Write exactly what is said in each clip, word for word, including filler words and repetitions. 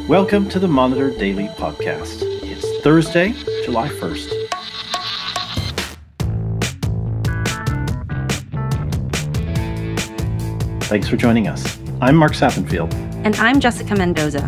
Welcome to the Monitor Daily Podcast. It's Thursday, July first. Thanks for joining us. I'm Mark Sappenfield. And I'm Jessica Mendoza.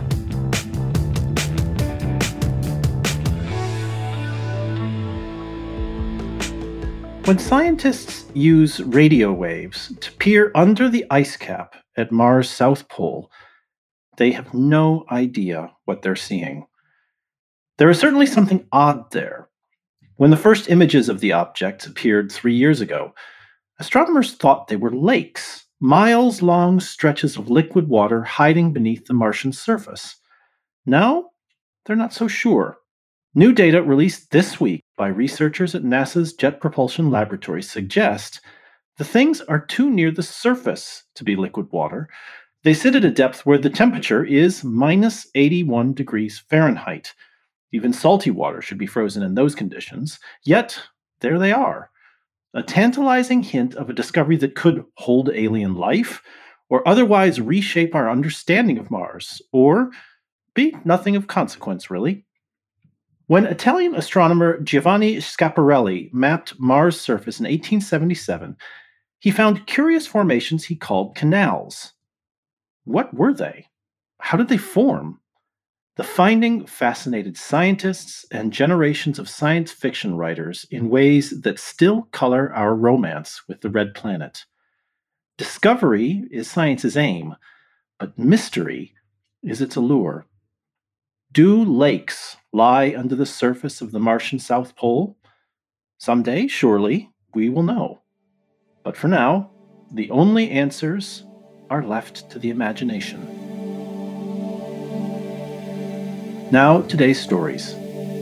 When scientists use radio waves to peer under the ice cap at Mars' South Pole, they have no idea what they're seeing. There is certainly something odd there. When the first images of the object appeared three years ago, astronomers thought they were lakes, miles-long stretches of liquid water hiding beneath the Martian surface. Now, they're not so sure. New data released this week by researchers at NASA's Jet Propulsion Laboratory suggest the things are too near the surface to be liquid water. They sit at a depth where the temperature is minus eighty-one degrees Fahrenheit. Even salty water should be frozen in those conditions. Yet, there they are. A tantalizing hint of a discovery that could hold alien life, or otherwise reshape our understanding of Mars, or be nothing of consequence, really. When Italian astronomer Giovanni Schiaparelli mapped Mars' surface in eighteen seventy-seven, he found curious formations he called canals. What were they? How did they form? The finding fascinated scientists and generations of science fiction writers in ways that still color our romance with the Red Planet. Discovery is science's aim, but mystery is its allure. Do lakes lie under the surface of the Martian South Pole? Someday, surely, we will know. But for now, the only answers are left to the imagination. Now, today's stories.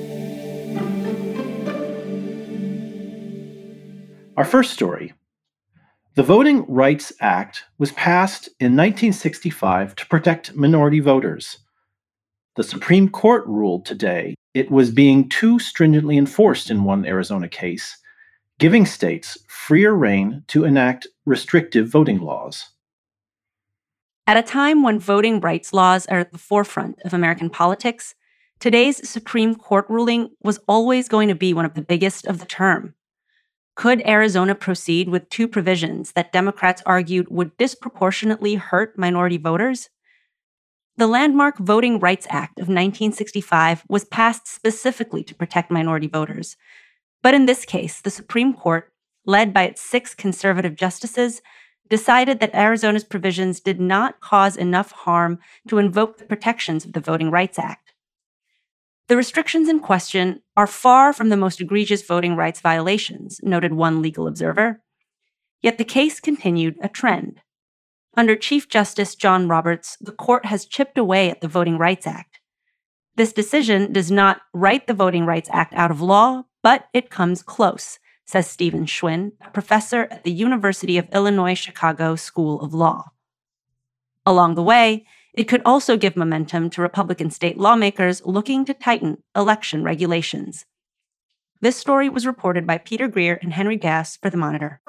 Our first story. The Voting Rights Act was passed in nineteen sixty-five to protect minority voters. The Supreme Court ruled today it was being too stringently enforced in one Arizona case, giving states freer rein to enact restrictive voting laws. At a time when voting rights laws are at the forefront of American politics, today's Supreme Court ruling was always going to be one of the biggest of the term. Could Arizona proceed with two provisions that Democrats argued would disproportionately hurt minority voters? The landmark Voting Rights Act of nineteen sixty-five was passed specifically to protect minority voters. But in this case, the Supreme Court, led by its six conservative justices, decided that Arizona's provisions did not cause enough harm to invoke the protections of the Voting Rights Act. The restrictions in question are far from the most egregious voting rights violations, noted one legal observer. Yet the case continued a trend. Under Chief Justice John Roberts, the court has chipped away at the Voting Rights Act. This decision does not write the Voting Rights Act out of law, but it comes close, says Stephen Schwinn, a professor at the University of Illinois Chicago School of Law. Along the way, it could also give momentum to Republican state lawmakers looking to tighten election regulations. This story was reported by Peter Greer and Henry Gass for The Monitor.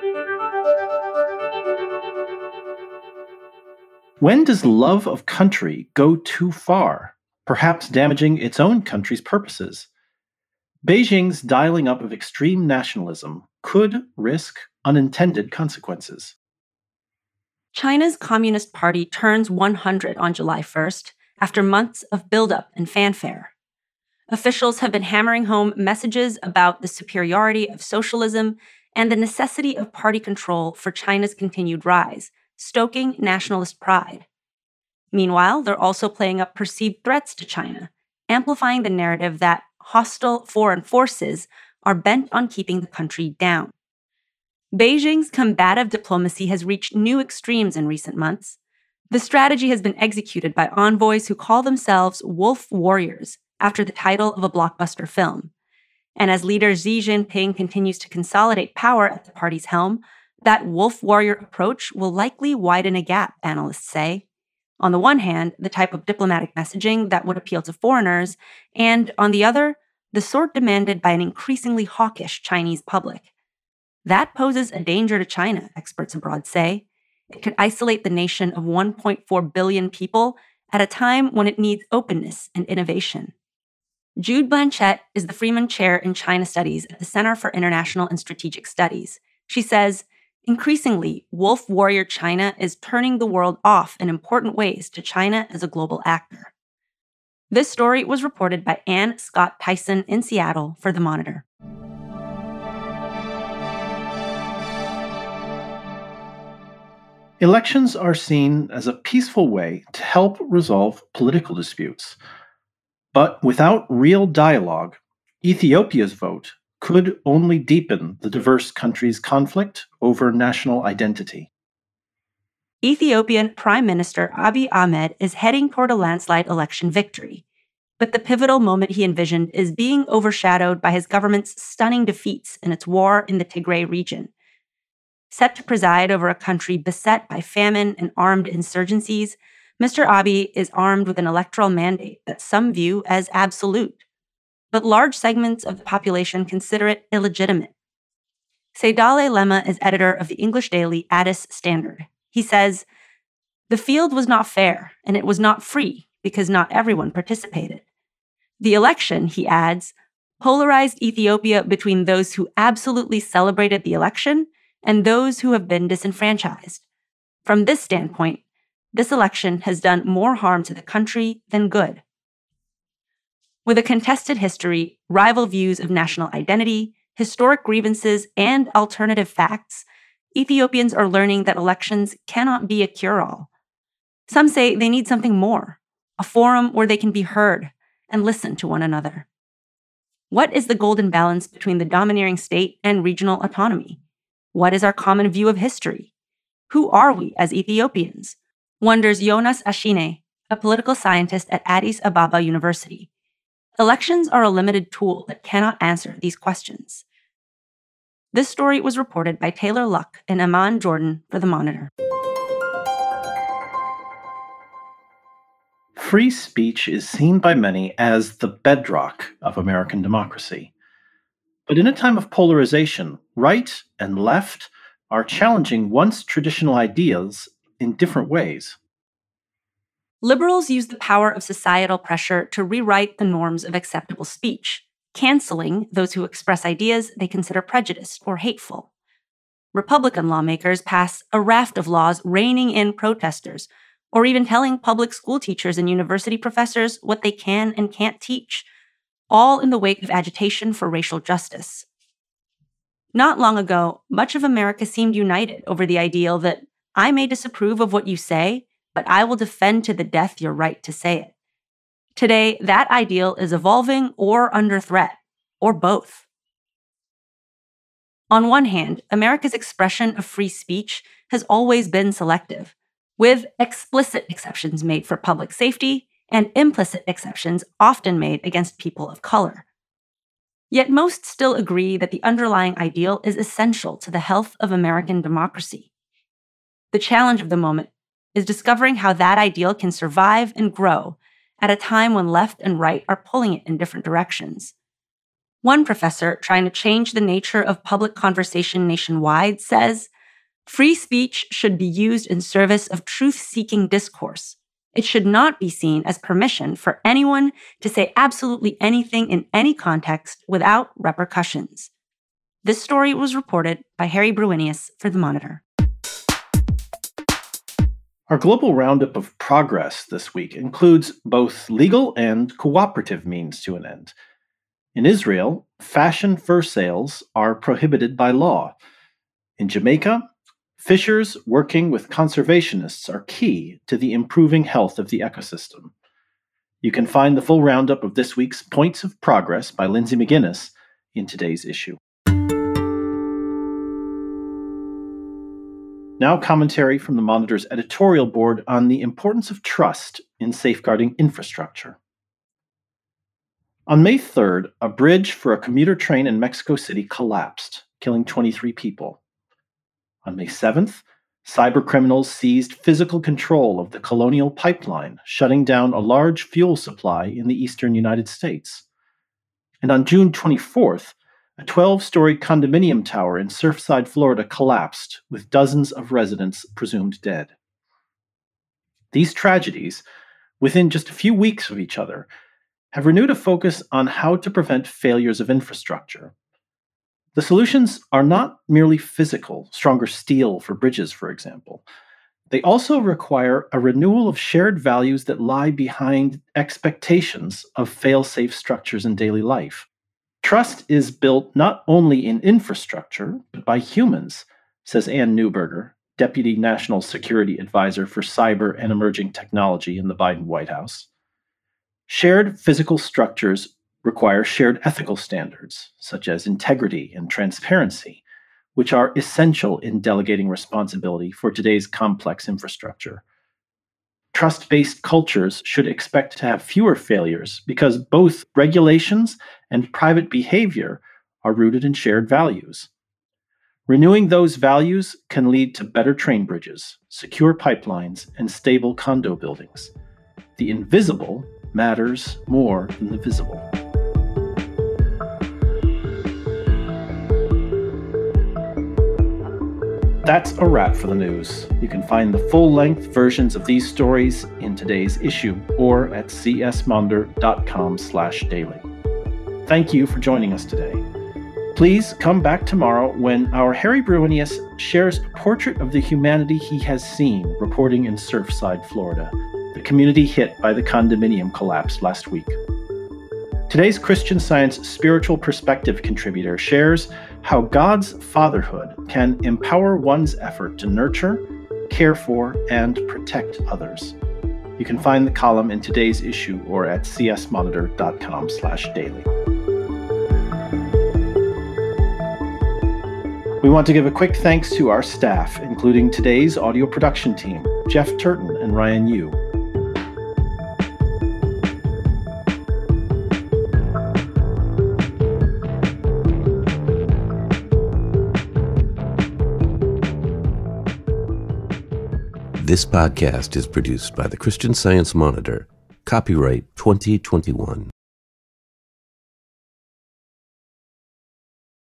When does love of country go too far, perhaps damaging its own country's purposes? Beijing's dialing up of extreme nationalism could risk unintended consequences. China's Communist Party turns one hundred on July first after months of buildup and fanfare. Officials have been hammering home messages about the superiority of socialism and the necessity of party control for China's continued rise, stoking nationalist pride. Meanwhile, they're also playing up perceived threats to China, amplifying the narrative that hostile foreign forces are bent on keeping the country down. Beijing's combative diplomacy has reached new extremes in recent months. The strategy has been executed by envoys who call themselves wolf warriors after the title of a blockbuster film. And as leader Xi Jinping continues to consolidate power at the party's helm, that wolf warrior approach will likely widen a gap, analysts say. On the one hand, the type of diplomatic messaging that would appeal to foreigners, and on the other, the sort demanded by an increasingly hawkish Chinese public. That poses a danger to China, experts abroad say. It could isolate the nation of one point four billion people at a time when it needs openness and innovation. Jude Blanchette is the Freeman Chair in China Studies at the Center for International and Strategic Studies. She says, increasingly, wolf warrior China is turning the world off in important ways to China as a global actor. This story was reported by Anne Scott Tyson in Seattle for The Monitor. Elections are seen as a peaceful way to help resolve political disputes. But without real dialogue, Ethiopia's vote could only deepen the diverse country's conflict over national identity. Ethiopian Prime Minister Abiy Ahmed is heading toward a landslide election victory, but the pivotal moment he envisioned is being overshadowed by his government's stunning defeats in its war in the Tigray region. Set to preside over a country beset by famine and armed insurgencies, Mister Abiy is armed with an electoral mandate that some view as absolute, but large segments of the population consider it illegitimate. Seydale Lema is editor of the English daily Addis Standard. He says, "The field was not fair, and it was not free because not everyone participated. The election," he adds, "polarized Ethiopia between those who absolutely celebrated the election and those who have been disenfranchised. From this standpoint, this election has done more harm to the country than good." With a contested history, rival views of national identity, historic grievances, and alternative facts, Ethiopians are learning that elections cannot be a cure-all. Some say they need something more, a forum where they can be heard and listen to one another. What is the golden balance between the domineering state and regional autonomy? What is our common view of history? Who are we as Ethiopians? Wonders Jonas Ashine, a political scientist at Addis Ababa University. Elections are a limited tool that cannot answer these questions. This story was reported by Taylor Luck and Aman Jordan for The Monitor. Free speech is seen by many as the bedrock of American democracy. But in a time of polarization, right and left are challenging once traditional ideas in different ways. Liberals use the power of societal pressure to rewrite the norms of acceptable speech, canceling those who express ideas they consider prejudiced or hateful. Republican lawmakers pass a raft of laws reining in protesters, or even telling public school teachers and university professors what they can and can't teach, all in the wake of agitation for racial justice. Not long ago, much of America seemed united over the ideal that I may disapprove of what you say, but I will defend to the death your right to say it. Today, that ideal is evolving or under threat, or both. On one hand, America's expression of free speech has always been selective, with explicit exceptions made for public safety and implicit exceptions often made against people of color. Yet most still agree that the underlying ideal is essential to the health of American democracy. The challenge of the moment is discovering how that ideal can survive and grow at a time when left and right are pulling it in different directions. One professor trying to change the nature of public conversation nationwide says, "Free speech should be used in service of truth-seeking discourse. It should not be seen as permission for anyone to say absolutely anything in any context without repercussions." This story was reported by Harry Bruinius for The Monitor. Our global roundup of progress this week includes both legal and cooperative means to an end. In Israel, fashion fur sales are prohibited by law. In Jamaica, fishers working with conservationists are key to the improving health of the ecosystem. You can find the full roundup of this week's Points of Progress by Lindsay McGuinness in today's issue. Now commentary from the Monitor's editorial board on the importance of trust in safeguarding infrastructure. On May third, a bridge for a commuter train in Mexico City collapsed, killing twenty-three people. On May seventh, cybercriminals seized physical control of the Colonial Pipeline, shutting down a large fuel supply in the eastern United States. And on June twenty-fourth, a twelve-story condominium tower in Surfside, Florida collapsed, with dozens of residents presumed dead. These tragedies, within just a few weeks of each other, have renewed a focus on how to prevent failures of infrastructure. The solutions are not merely physical, stronger steel for bridges, for example. They also require a renewal of shared values that lie behind expectations of fail-safe structures in daily life. Trust is built not only in infrastructure, but by humans, says Ann Neuberger, Deputy National Security Advisor for Cyber and Emerging Technology in the Biden White House. Shared physical structures require shared ethical standards, such as integrity and transparency, which are essential in delegating responsibility for today's complex infrastructure. Trust-based cultures should expect to have fewer failures because both regulations and private behavior are rooted in shared values. Renewing those values can lead to better train bridges, secure pipelines, and stable condo buildings. The invisible matters more than the visible. That's a wrap for the news. You can find the full-length versions of these stories in today's issue or at c s maunder dot com slash daily. Thank you for joining us today. Please come back tomorrow when our Harry Brewenius shares a portrait of the humanity he has seen reporting in Surfside, Florida, the community hit by the condominium collapse last week. Today's Christian Science Spiritual Perspective contributor shares how God's fatherhood can empower one's effort to nurture, care for, and protect others. You can find the column in today's issue or at c s monitor dot com slash daily. We want to give a quick thanks to our staff, including today's audio production team, Jeff Turton and Ryan Yu. This podcast is produced by the Christian Science Monitor. Copyright twenty twenty-one.